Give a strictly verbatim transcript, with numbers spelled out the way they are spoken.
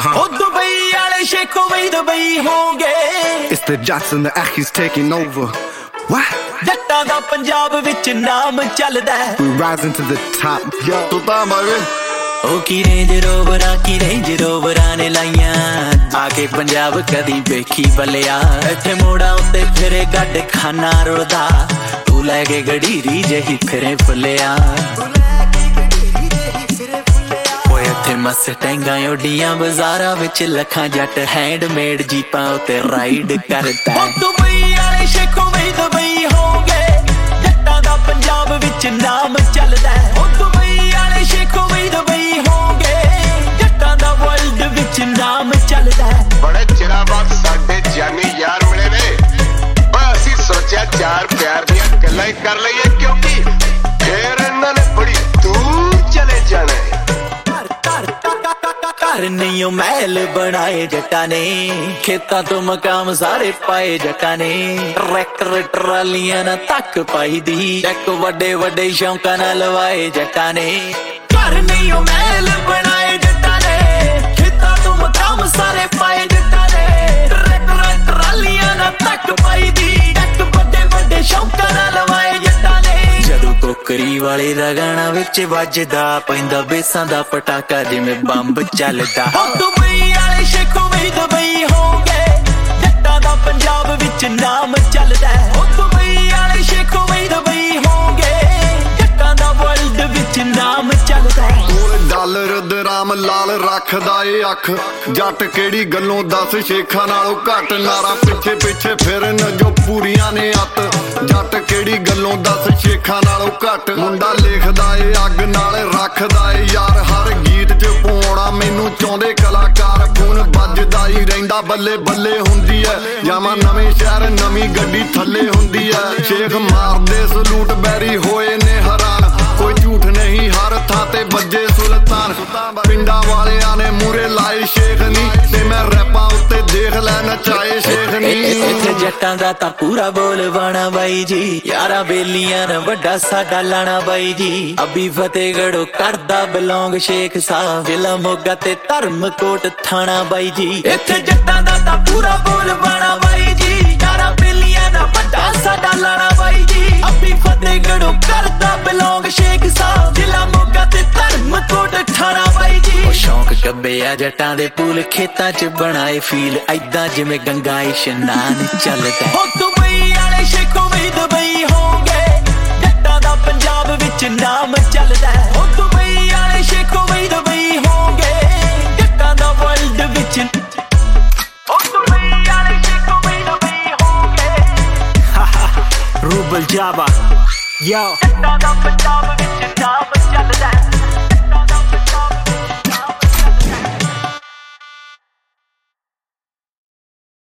Uh-huh. Oh, Dubai, alle Sheikh Dubai, Dubai honge. It's the Jots and the Akis taking over. What? ਜੱਟਾਂ ਦਾ ਪੰਜਾਬ ਵਿੱਚ ਨਾਮ ਚੱਲਦਾ We rising to the top. Yo, Sultan baby. ਉਹ ਕੀ range ਰੋਵਰਾਂ ਕੀ range ਰੋਵਰਾਂ ਨੇ ਲਾਈਆਂ ਆ ਕੇ ਪੰਜਾਬ ਕਦੀ ਵੇਖੀ ਬੱਲਿਆ ਇੱਥੇ ਮੋੜਾਂ ਉੱਤੇ ਫਿਰੇ ਗੱਡ ਖਾਨਾ ਰੁਲਦਾ ਤੂੰ ਲੈ ਕੇ ਗੜੀਰੀ ਜਿਹੀ ਫਿਰੇ ਫੁੱਲਿਆ ਓਏ ਇੱਥੇ ਮਸਟੈਂਗਾਂ ਓਡੀਆਂ ਬਾਜ਼ਾਰਾਂ ਵਿੱਚ ਲੱਖਾਂ ਜੱਟ ਹੈਂਡਮੇਡ ਜੀਪਾਂ ਉੱਤੇ ਰਾਈਡ ਕਰਦਾ ਦੁਬਈ ਵਾਲੇ ਸ਼ੇਖੋ ਵੀ ਦੁਬਈ ਹੋਗੇ ਜੱਟਾਂ ਦਾ ਪੰਜਾਬ ਵਿੱਚ ਨਾਮ ਚੱਲਦਾ ਉਹ ਦੁਬਈ ਵਾਲੇ ਸ਼ੇਖੋ ਵੀ ਦੁਬਈ ਹੋਗੇ ਜੱਟਾਂ ਦਾ ਵਰਲਡ ਵਿੱਚ ਨਾਮ ਚੱਲਦਾ ਬੜੇ ਚਿਰਾਂ ਬਾਅਦ ਸਾਡੇ ਜਾਨੀ ਯਾਰ ਮਿਲੇ ਨੇ ਓਏ ਅਸੀਂ ਸੋਚਿਆ ਚਾਰ ਪਿਆਰ ਦੀਆਂ ਗੱਲਾਂ ਹੀ ਕਰ ਲਈਏ ਕਿਉਂਕਿ ਫੇਰ ਇਹਨਾਂ ਨੇ ਬੜੀ ਦੂਰ ਚਲੇ ਜਾਣਾ ਘਰ ਨਹੀਂ ਉਹ ਮਹਿਲ ਬਣਾਏ ਜੱਟਾਂ ਨੇ ਖੇਤਾਂ ਤੋਂ ਮਕਾਮ ਸਾਰੇ ਪਾਏ ਜੱਟਾਂ ਨੇ ਟਰੈਕਟਰ ਟਰਾਲੀਆਂ ਨਾਲ ਤੱਕ ਪਾਈ ਦੀ ਚੱਕ ਵੱਡੇ ਵੱਡੇ ਸ਼ੌਂਕਾਂ ਨਾਲ ਲਵਾਏ ਜੱਟਾਂ ਨੇ ਘਰ ਨਹੀਂ ਉਹ ਮਹਿਲ ਬਣਾਏ ਜੱਟਾਂ ਨੇ ਖੇਤਾਂ ਤੋਂ ਮਕਾਮ ਸਾਰੇ ਪਾਏ ਜੱਟਾਂ ਨੇ ਟਰੈਕਟਰ ਟਰਾਲੀਆਂ ਨਾਲ ਤੱਕ ਪਾਈ ਦੀ ਚੱਕ ਵੱਡੇ ਵੱਡੇ ਸ਼ੌਂਕਾਂ ਨਾਲ ਲਵਾਏ ਜੱਟਾਂ ਨੇ ਜਦੋਂ ਕੋਕਰੀ ਵਾਲੇ ਦਾ ਗਾਣਾ ਵਿੱਚ ਵੱਜਦਾ ਪੈਂਦਾ ਬੇਸਾਂ ਦਾ ਪਟਾਕਾ ਜਿਵੇਂ ਬੰਬ ਚੱਲਦਾ ਦੁਬਈ ਵਾਲੇ ਸ਼ੇਖੋ ਵੀ ਦੁਬਈ ਹੋਗੇ ਜੱਟਾਂ ਦਾ ਪੰਜਾਬ ਵਿੱਚ ਨਾਮ ਚੱਲਦਾ ਉਹ ਦੁਬਈ ਵਾਲੇ ਸ਼ੇਖੋ ਵੀ ਦੁਬਈ ਹੋਗੇ ਜੱਟਾਂ ਦਾ ਵਰਲਡ ਵਿੱਚ ਨਾਮ ਚੱਲਦਾ ਡਾਲਰ ਦਰਾਮ ਲਾਲ ਰੱਖਦਾ ਏ ਅੱਖ ਜੱਟ ਕਿਹੜੀ ਗੱਲੋਂ ਦੱਸ ਸ਼ੇਖਾਂ ਨਾਲੋਂ ਘੱਟ ਨਾਰਾ ਪਿੱਛੇ ਪਿੱਛੇ ਫਿਰਨ ਜੋ ਪੂਰੀਆਂ ਨੇ ਅੱਤ ਜੱਟ ਕਿਹੜੀ ਗੱਲੋਂ ਦੱਸ ਸ਼ੇਖਾਂ ਨਾਲੋਂ ਘੱਟ ਮੁੰਡਾ ਲਿਖਦਾ ਏ ਅੱਗ ਨਾਲ ਰੱਖਦਾ ਏ ਯਾਰ ਹਰ ਗੀਤ 'ਚ ਪਾਉਣਾ ਮੈਨੂੰ ਚਾਹੁੰਦੇ ਕਲਾਕਾਰ ਖੂਨ ਵੱਜਦਾ ਹੀ ਰਹਿੰਦਾ ਬੱਲੇ ਬੱਲੇ ਹੁੰਦੀ ਐ ਜਾਵਾਂ ਨਵੇਂ ਸ਼ਹਿਰ ਨਵੀਂ ਗੱਡੀ ਥੱਲੇ ਹੁੰਦੀ ਐ ਸ਼ੇਖ ਮਾਰਦੇ ਸਲੂਟ ਬੈਰੀ ਹੋਏ ਨੇ ਹੈਰਾਨ ਕੋਈ ਝੂਠ ਨਹੀਂ ਹਰ ਥਾਂ ਤੇ ਵੱਜੇ ਸੁਲਤਾਨ ਪਿੰਡਾਂ ਵਾਲਿਆਂ ਨੇ ਮੂਰੇ ਲਾਏ ਸ਼ੇਖ ਨੀ ਤੇ ਮੈਂ ਰੈਪਾਂ ਉੱਤੇ ਦੇਖ ਲੈ ਨਚਾਏ ਸ਼ੇਖ ਨੀ ਇੱਥੇ ਜੱਟਾਂ ਦਾ ਤਾਂ ਪੂਰਾ ਬੋਲ ਬਾਣਾ ਬਾਈ ਜੀ ਯਾਰਾਂ ਬੇਲੀਆਂ ਨਾ ਵੱਡਾ ਸਾਡਾ ਲਾਣਾ ਬਾਈ ਜੀ ਅਬੀ ਫਤਿਹਗੜ੍ਹੋਂ ਕਰਦਾ ਬਿਲੋਂਗ ਸ਼ੇਖ ਸਾਹਿਬ ਜ਼ਿਲ੍ਹਾ ਮੋਗਾ ਤੇ ਧਰਮਕੋਟ ਥਾਣਾ ਬਾਈ ਜੀ ਇੱਥੇ ਜੱਟਾਂ ਦਾ ਤਾਂ ਪੂਰਾ ਬੋਲ ਬਾਣਾ ਬਾਈ ਜੀ ਯਾਰਾਂ ਬੇਲੀਆਂ ਨਾ ਵੱਡਾ ਸਾਡਾ ਲਾਣਾ ਬਾਈ ਜੀ ਅਬੀ ਫਤਿਹਗੜ੍ਹੋਂ ਕਰਦਾ ਬਿਲੋਂਗ ਸ਼ੇਖ ਸਾਹਿਬ ਜ਼ਿਲ੍ਹਾ ਮੋਗਾ ਤੇ ਧਰਮਕੋਟ ਥਾਣਾ ਬਾਈ ਜੀ ਉਹ ਸ਼ੌਂਕ ਕੱਬੇ ਆ ਜੱਟਾਂ ਦੇ ਪੂਲ ਖੇਤਾਂ 'ਚ ਬਣਾਏ ਫੀਲ ਐਦਾਂ ਜਿਵੇਂ ਗੰਗਾ ਇਸ਼ਨਾਨ ਚੱਲਦਾ ਉਹ ਦੁਬਈ ਵਾਲੇ ਸ਼ੇਖੋ ਵੀ ਦੁਬਈ ਹੋਗੇ ਜੱਟਾਂ ਦਾ ਪੰਜਾਬ ਵਿੱਚ ਨਾਮ ਚੱਲਦਾ ਉਹ ਦੁਬਈ ਵਾਲੇ ਸ਼ੇਖੋ ਵੀ ਦੁਬਈ ਹੋਗੇ ਜੱਟਾਂ ਦਾ ਵਰਲਡ ਵਿੱਚ ਉਹ ਦੁਬਈ ਵਾਲੇ ਸ਼ੇਖੋ ਵੀ ਦੁਬਈ ਹੋਗੇ ਰੂਬਲ ਜਾਵਾ ਯੋ ਜੱਟਾਂ ਦਾ ਪੰਜਾਬ ਵਿੱਚ ਨਾਮ ਚੱਲਦਾ